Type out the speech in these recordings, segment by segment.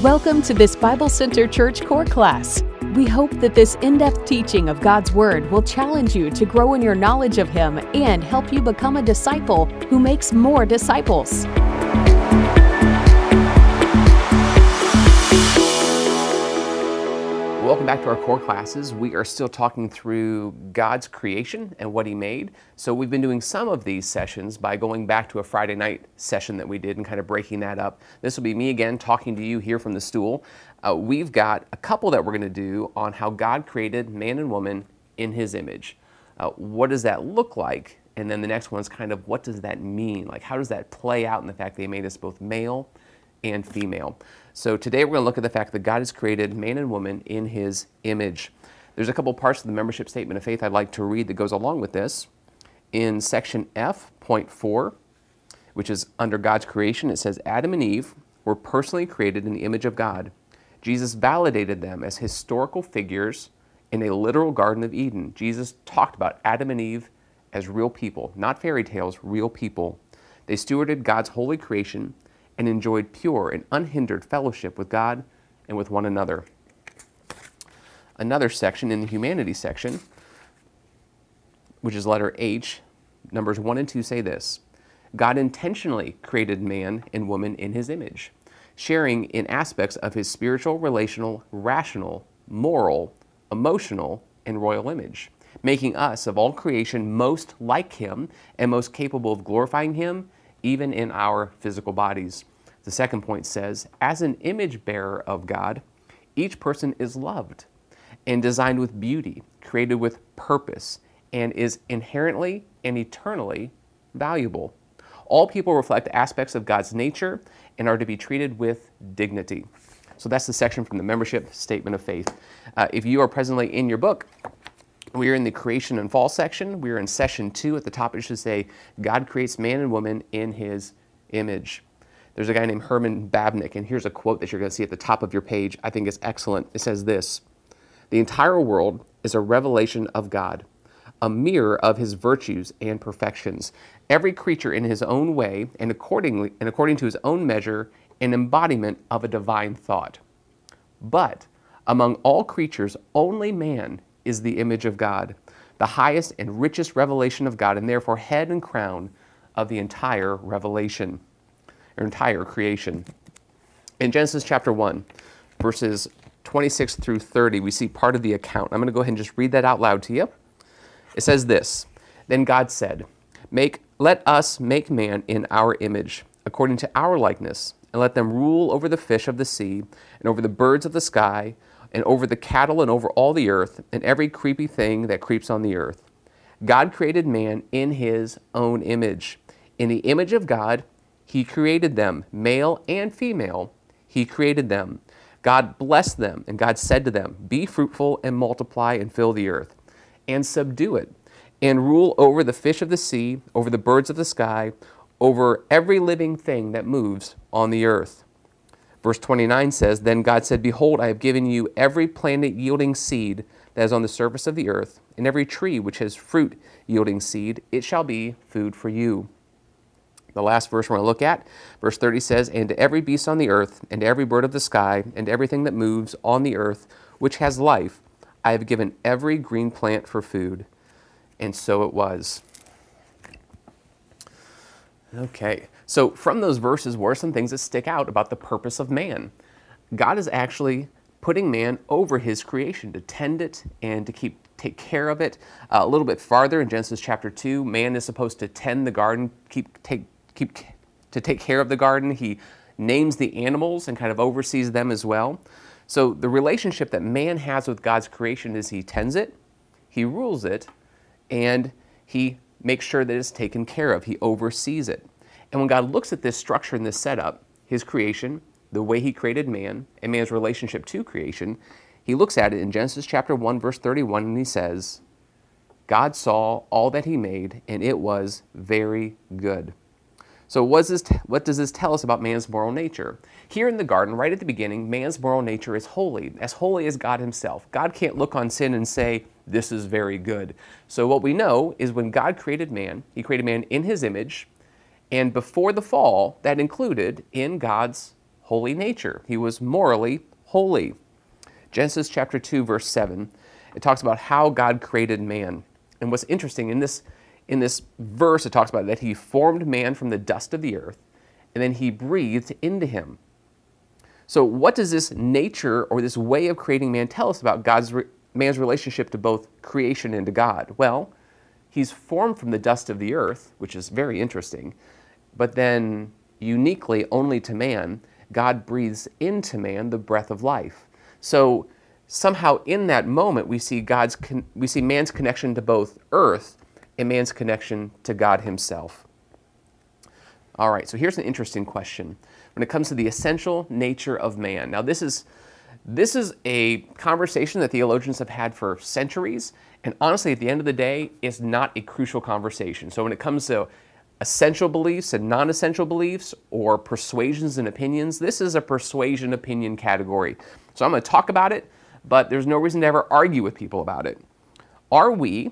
Welcome to this Bible Center Church core class. We hope that this in-depth teaching of God's Word will challenge you to grow in your knowledge of Him and help you become a disciple who makes more disciples. Welcome back to our core classes. We are still talking through God's creation and what He made. So we've been doing some of these sessions by going back to a Friday night session that we did and kind of breaking that up. This will be me again talking to you here from the stool. We've got a couple that we're going to do on how God created man and woman in His image. What does that look like? And then the next one is kind of what does that mean? Like how does that play out in the fact that He made us both male and female? So today we're going to look at the fact that God has created man and woman in His image. There's a couple parts of the membership statement of faith I'd like to read that goes along with this. In section F, point 4, which is under God's creation, it says, Adam and Eve were personally created in the image of God. Jesus validated them as historical figures in a literal Garden of Eden. Jesus talked about Adam and Eve as real people, not fairy tales, real people. They stewarded God's holy creation and enjoyed pure and unhindered fellowship with God and with one another. Another section in the humanity section, which is letter H, numbers 1 and 2 say this: God intentionally created man and woman in His image, sharing in aspects of His spiritual, relational, rational, moral, emotional, and royal image, making us of all creation most like Him and most capable of glorifying Him even in our physical bodies. The second point says, as an image bearer of God, each person is loved and designed with beauty, created with purpose, and is inherently and eternally valuable. All people reflect aspects of God's nature and are to be treated with dignity. So that's the section from the membership statement of faith. If you are presently in your book, we are in the creation and fall section. We are in session 2. At the top it should say, God creates man and woman in His image. There's a guy named Herman Babnick, and here's a quote that you're going to see at the top of your page. I think it's excellent. It says this: the entire world is a revelation of God, a mirror of His virtues and perfections. Every creature in his own way and according to his own measure, an embodiment of a divine thought. But among all creatures, only man is the image of God, the highest and richest revelation of God, and therefore head and crown of the entire revelation, or entire creation. In Genesis chapter 1, verses 26 through 30, we see part of the account. I'm going to go ahead and just read that out loud to you. It says this: Then God said, Let us make man in our image, according to our likeness, and let them rule over the fish of the sea, and over the birds of the sky, and over the cattle, and over all the earth, and every creepy thing that creeps on the earth. God created man in His own image. In the image of God, He created them, male and female. He created them. God blessed them, and God said to them, Be fruitful and multiply and fill the earth, and subdue it, and rule over the fish of the sea, over the birds of the sky, over every living thing that moves on the earth. Verse 29 says, Then God said, Behold, I have given you every plant yielding seed that is on the surface of the earth, and every tree which has fruit yielding seed. It shall be food for you. The last verse we're going to look at, verse 30 says, And to every beast on the earth, and to every bird of the sky, and everything that moves on the earth, which has life, I have given every green plant for food. And so it was. Okay. So from those verses, what are some things that stick out about the purpose of man? God is actually putting man over His creation to tend it and to take care of it. A little bit farther in Genesis chapter 2, man is supposed to tend the garden, take care of the garden. He names the animals and kind of oversees them as well. So the relationship that man has with God's creation is He tends it, He rules it, and He makes sure that it's taken care of. He oversees it. And when God looks at this structure and this setup, His creation, the way He created man, and man's relationship to creation, He looks at it in Genesis chapter 1, verse 31, and He says, God saw all that He made, and it was very good. So what does this tell us about man's moral nature? Here in the garden, right at the beginning, man's moral nature is holy as God Himself. God can't look on sin and say, this is very good. So what we know is when God created man, He created man in His image, and before the fall, that included in God's holy nature. He was morally holy. Genesis chapter 2, verse 7, it talks about how God created man. And what's interesting, in this verse, it talks about that he formed man from the dust of the earth, and then he breathed into him. So what does this nature or this way of creating man tell us about man's relationship to both creation and to God? Well, he's formed from the dust of the earth, which is very interesting, but then uniquely only to man, God breathes into man the breath of life. So somehow in that moment we see man's connection to both earth and man's connection to God himself. All right, so here's an interesting question. When it comes to the essential nature of man. Now this is a conversation that theologians have had for centuries, and honestly at the end of the day, it's not a crucial conversation. So when it comes to essential beliefs and non-essential beliefs, or persuasions and opinions, this is a persuasion opinion category. So I'm going to talk about it, but there's no reason to ever argue with people about it. Are we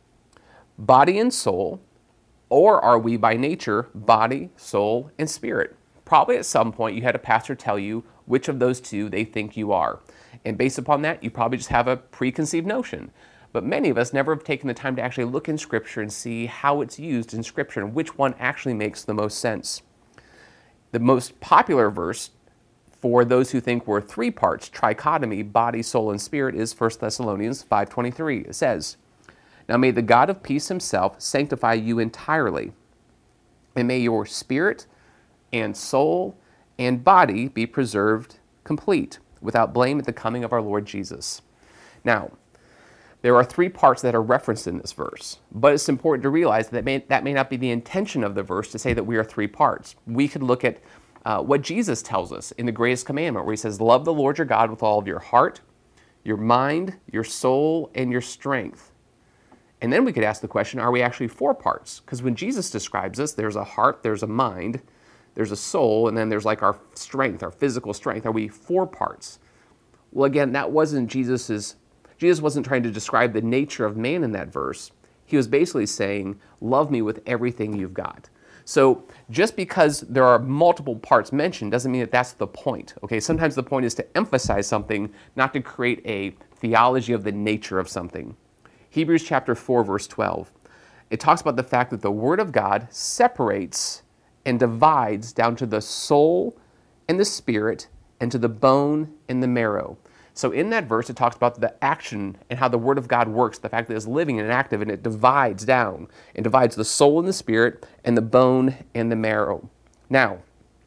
body and soul, or are we by nature body, soul, and spirit? Probably at some point you had a pastor tell you which of those two they think you are. And based upon that, you probably just have a preconceived notion. But many of us never have taken the time to actually look in Scripture and see how it's used in Scripture and which one actually makes the most sense. The most popular verse for those who think we're three parts, trichotomy, body, soul, and spirit, is 1 Thessalonians 5:23. It says, "Now may the God of peace himself sanctify you entirely, and may your spirit and soul and body be preserved complete, without blame at the coming of our Lord Jesus." Now, there are three parts that are referenced in this verse, but it's important to realize that that may not be the intention of the verse to say that we are three parts. We could look at what Jesus tells us in the greatest commandment, where he says, "Love the Lord your God with all of your heart, your mind, your soul, and your strength." And then we could ask the question, are we actually four parts? Because when Jesus describes us, there's a heart, there's a mind, there's a soul, and then there's like our strength, our physical strength. Are we four parts? Well, again, that wasn't Jesus wasn't trying to describe the nature of man in that verse. He was basically saying, love me with everything you've got. So just because there are multiple parts mentioned doesn't mean that that's the point. Okay, sometimes the point is to emphasize something, not to create a theology of the nature of something. Hebrews chapter 4, verse 12. It talks about the fact that the Word of God separates and divides down to the soul and the spirit and to the bone and the marrow. So in that verse, it talks about the action and how the Word of God works, the fact that it's living and active, and it divides down and divides the soul and the spirit and the bone and the marrow. Now,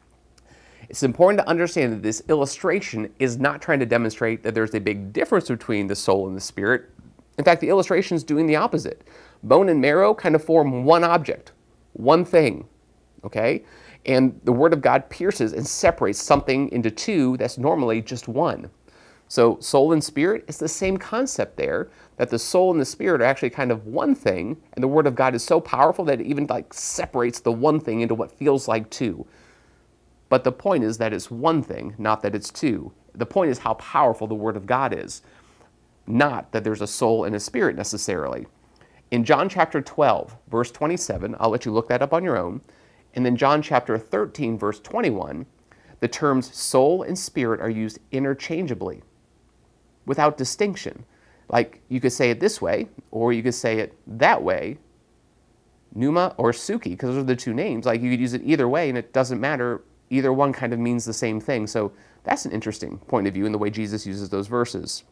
it's important to understand that this illustration is not trying to demonstrate that there's a big difference between the soul and the spirit. In fact, the illustration is doing the opposite. Bone and marrow kind of form one object, one thing, okay? And the Word of God pierces and separates something into two that's normally just one. So soul and spirit, it's the same concept there, that the soul and the spirit are actually kind of one thing, and the Word of God is so powerful that it even like separates the one thing into what feels like two. But the point is that it's one thing, not that it's two. The point is how powerful the Word of God is, not that there's a soul and a spirit necessarily. In John chapter 12, verse 27, I'll let you look that up on your own, and then John chapter 13, verse 21, the terms soul and spirit are used interchangeably, without distinction. Like, you could say it this way, or you could say it that way, Pneuma or Suki, because those are the two names. Like, you could use it either way, and it doesn't matter. Either one kind of means the same thing. So that's an interesting point of view in the way Jesus uses those verses.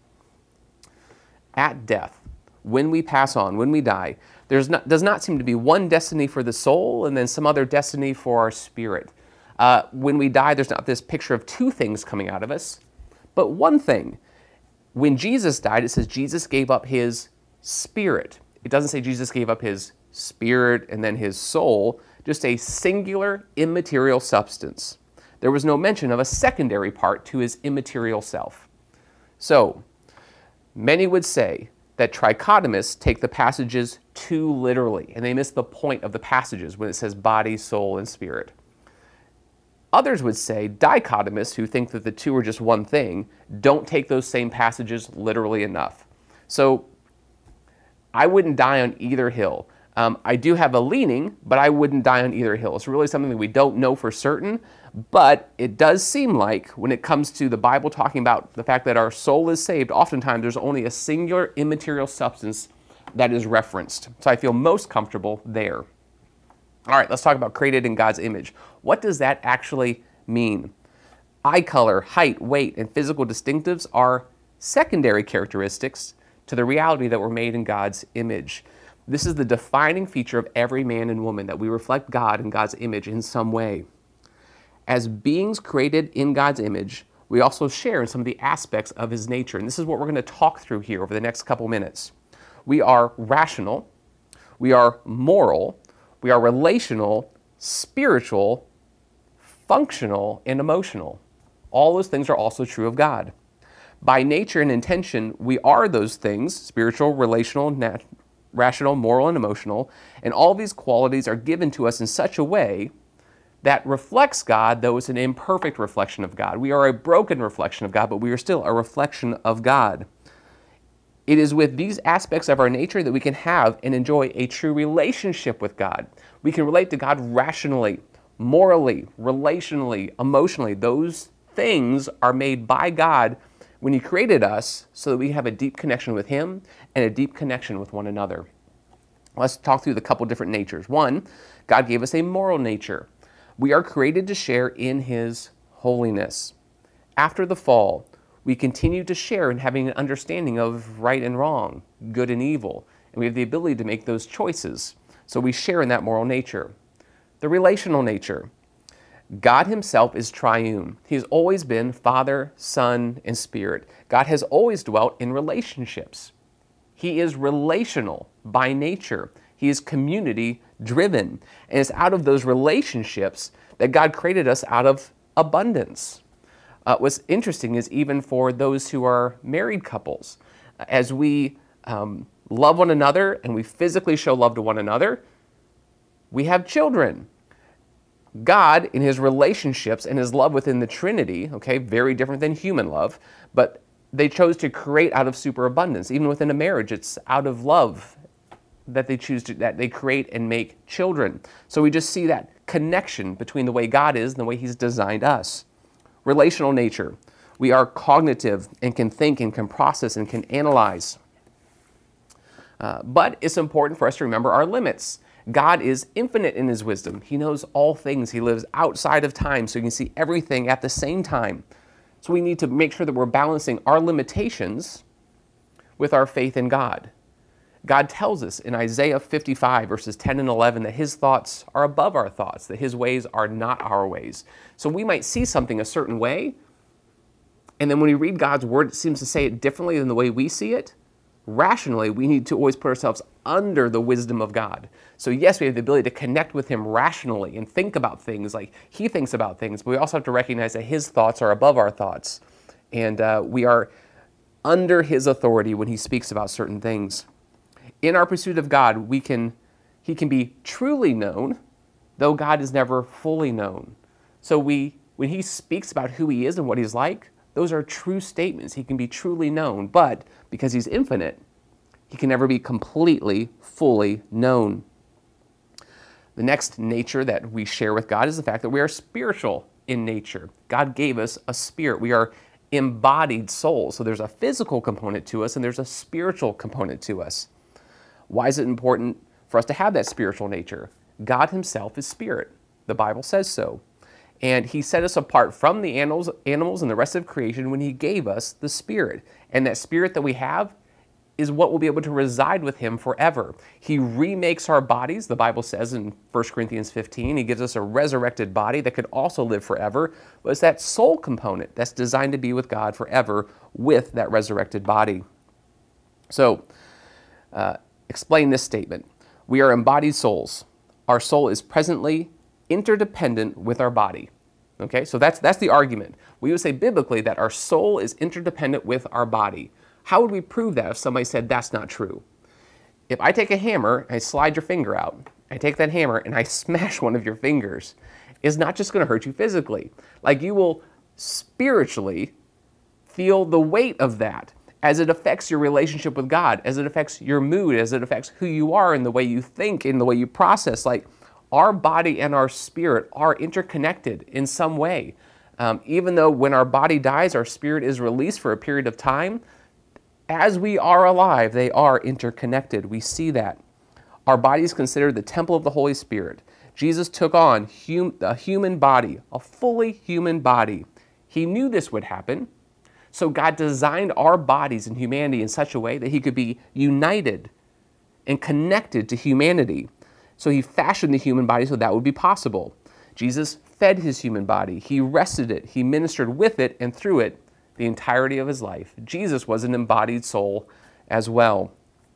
At death, when we pass on, when we die, does not seem to be one destiny for the soul and then some other destiny for our spirit. When we die, there's not this picture of two things coming out of us, but one thing. When Jesus died, it says Jesus gave up his spirit. It doesn't say Jesus gave up his spirit and then his soul, just a singular immaterial substance. There was no mention of a secondary part to his immaterial self. So, many would say that trichotomists take the passages too literally, and they miss the point of the passages when it says body, soul, and spirit. Others would say dichotomists, who think that the two are just one thing, don't take those same passages literally enough. So I wouldn't die on either hill. I do have a leaning, but I wouldn't die on either hill. It's really something that we don't know for certain, But it does seem like when it comes to the Bible talking about the fact that our soul is saved, oftentimes there's only a singular immaterial substance that is referenced. So I feel most comfortable there. All right, let's talk about created in God's image. What does that actually mean? Eye color, height, weight, and physical distinctives are secondary characteristics to the reality that we're made in God's image. This is the defining feature of every man and woman, that we reflect God and God's image in some way. As beings created in God's image, we also share in some of the aspects of his nature. And this is what we're going to talk through here over the next couple minutes. We are rational, we are moral, we are relational, spiritual, functional, and emotional. All those things are also true of God. By nature and intention, we are those things: spiritual, relational, rational, moral, and emotional. And all these qualities are given to us in such a way that reflects God, though it's an imperfect reflection of God. We are a broken reflection of God, but we are still a reflection of God. It is with these aspects of our nature that we can have and enjoy a true relationship with God. We can relate to God rationally, morally, relationally, emotionally. Those things are made by God when he created us so that we have a deep connection with him and a deep connection with one another. Let's talk through the couple different natures. One, God gave us a moral nature. We are created to share in his holiness. After the fall, we continue to share in having an understanding of right and wrong, good and evil, and we have the ability to make those choices. So we share in that moral nature. The relational nature. God himself is triune. He has always been Father, Son, and Spirit. God has always dwelt in relationships. He is relational by nature. He is community driven. And it's out of those relationships that God created us out of abundance. What's interesting is even for those who are married couples, as we love one another and we physically show love to one another, we have children. God, in his relationships and his love within the Trinity, okay, very different than human love, but they chose to create out of superabundance. Even within a marriage, it's out of love that they choose to, that they create and make children. So we just see that connection between the way God is and the way he's designed us. Relational nature. We are cognitive and can think and can process and can analyze. But it's important for us to remember our limits. God is infinite in his wisdom. He knows all things. He lives outside of time, so he can see everything at the same time. So we need to make sure that we're balancing our limitations with our faith in God. God tells us in Isaiah 55, verses 10 and 11, that his thoughts are above our thoughts, that his ways are not our ways. So we might see something a certain way, and then when we read God's word, it seems to say it differently than the way we see it. Rationally, we need to always put ourselves under the wisdom of God. So yes, we have the ability to connect with him rationally and think about things like he thinks about things, but we also have to recognize that his thoughts are above our thoughts. And we are under his authority when he speaks about certain things. In our pursuit of God, he can be truly known, though God is never fully known. So when he speaks about who he is and what he's like, those are true statements. He can be truly known, but because he's infinite, he can never be completely, fully known. The next nature that we share with God is the fact that we are spiritual in nature. God gave us a spirit. We are embodied souls. So there's a physical component to us and there's a spiritual component to us. Why is it important for us to have that spiritual nature? God himself is spirit. The Bible says so. And he set us apart from the animals and the rest of creation when he gave us the spirit. And that spirit that we have is what will be able to reside with him forever. He remakes our bodies, the Bible says in 1 Corinthians 15. He gives us a resurrected body that could also live forever. But it's that soul component that's designed to be with God forever with that resurrected body. So, explain this statement. We are embodied souls. Our soul is presently interdependent with our body. Okay, so that's the argument. We would say biblically that our soul is interdependent with our body. How would we prove that if somebody said that's not true? If I take a hammer and I slide your finger out, I take that hammer and I smash one of your fingers, it's not just going to hurt you physically. Like, you will spiritually feel the weight of that as it affects your relationship with God, as it affects your mood, as it affects who you are and the way you think and the way you process. Like, Our body and our spirit are interconnected in some way. Even though when our body dies, our spirit is released for a period of time, as we are alive, they are interconnected. We see that. Our body is considered the temple of the Holy Spirit. Jesus took on a human body, a fully human body. He knew this would happen. So God designed our bodies and humanity in such a way that he could be united and connected to humanity. So he fashioned the human body so that would be possible. Jesus fed his human body. He rested it. He ministered with it and through it the entirety of his life. Jesus was an embodied soul as well.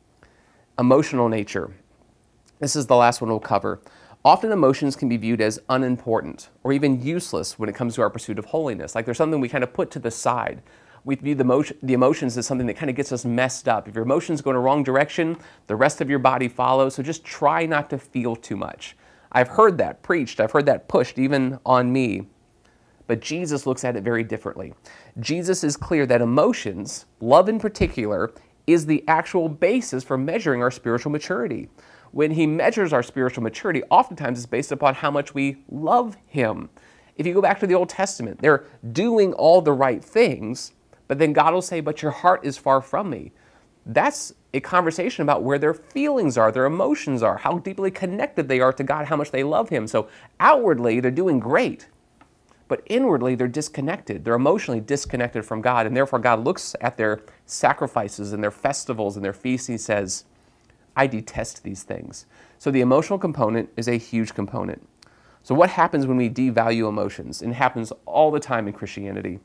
Emotional nature. This is the last one we'll cover. Often emotions can be viewed as unimportant or even useless when it comes to our pursuit of holiness. Like there's something we kind of put to the side. We view the emotions as something that kind of gets us messed up. If your emotions go in a wrong direction, the rest of your body follows. So just try not to feel too much. I've heard that preached. I've heard that pushed even on me. But Jesus looks at it very differently. Jesus is clear that emotions, love in particular, is the actual basis for measuring our spiritual maturity. When he measures our spiritual maturity, oftentimes it's based upon how much we love him. If you go back to the Old Testament, they're doing all the right things, but then God will say, but your heart is far from me. That's a conversation about where their feelings are, their emotions are, how deeply connected they are to God, how much they love him. So outwardly, they're doing great, but inwardly, they're disconnected. They're emotionally disconnected from God, and therefore God looks at their sacrifices and their festivals and their feasts, and he says, I detest these things. So the emotional component is a huge component. So what happens when we devalue emotions? And it happens all the time in Christianity.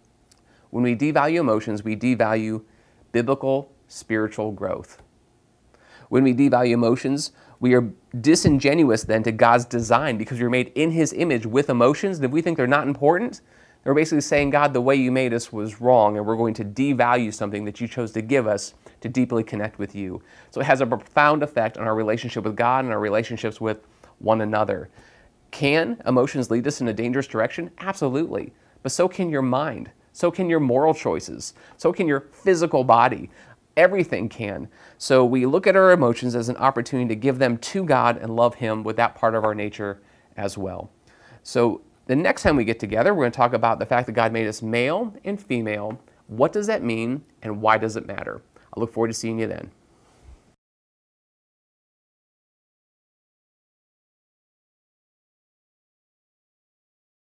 When we devalue emotions, we devalue biblical spiritual growth. When we devalue emotions, we are disingenuous then to God's design because we're made in his image with emotions. And if we think they're not important, they're basically saying, God, the way you made us was wrong, and we're going to devalue something that you chose to give us to deeply connect with you. So it has a profound effect on our relationship with God and our relationships with one another. Can emotions lead us in a dangerous direction? Absolutely. But so can your mind. So can your moral choices. So can your physical body. Everything can. So we look at our emotions as an opportunity to give them to God and love him with that part of our nature as well. So the next time we get together, we're going to talk about the fact that God made us male and female. What does that mean and why does it matter? I look forward to seeing you then.